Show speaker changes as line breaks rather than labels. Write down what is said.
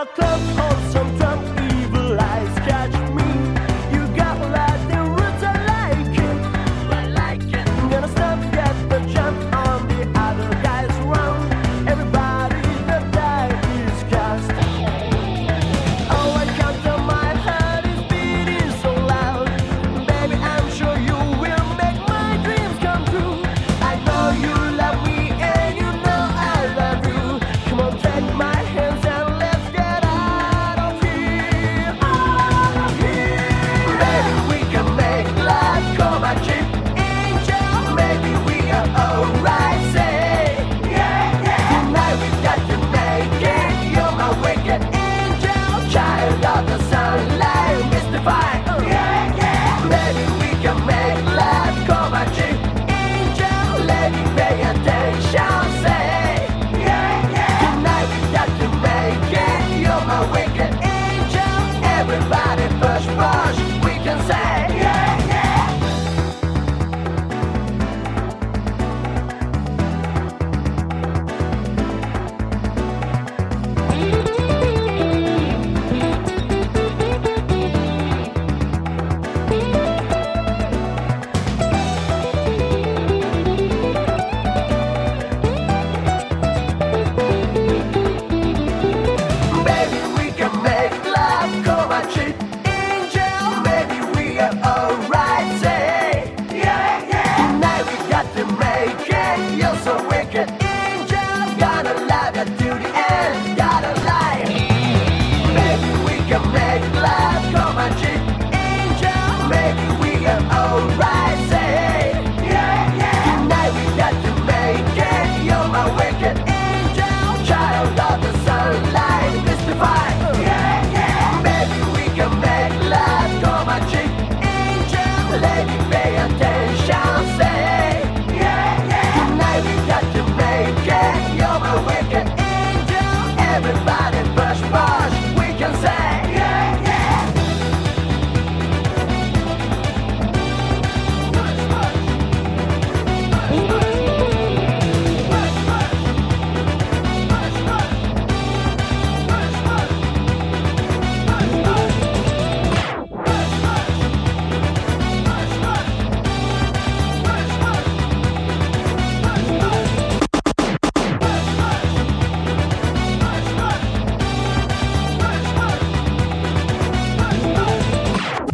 close hold some drunk evil eyes catch me. You got like the roots I like it. I'm gonna stop, get the jump on the other guys round. Everybody the die is cast. Oh, I count on my heart is beating so loud. Baby, I'm sure you will make my dreams come true. I know you love me and you know I love you. Come on, take my hands and let's get out of here. Out of here. Baby, we can make life go by cheap. Angel, maybe we are alright. Say, yeah, yeah. Tonight we got to make it. You're my wicked angel, child of the sunlight, mystified. Yeah, yeah. Baby, we can make life go by cheap. Angel, lady, pay attention. Say, yeah, yeah. Tonight we got to make it. You're my wicked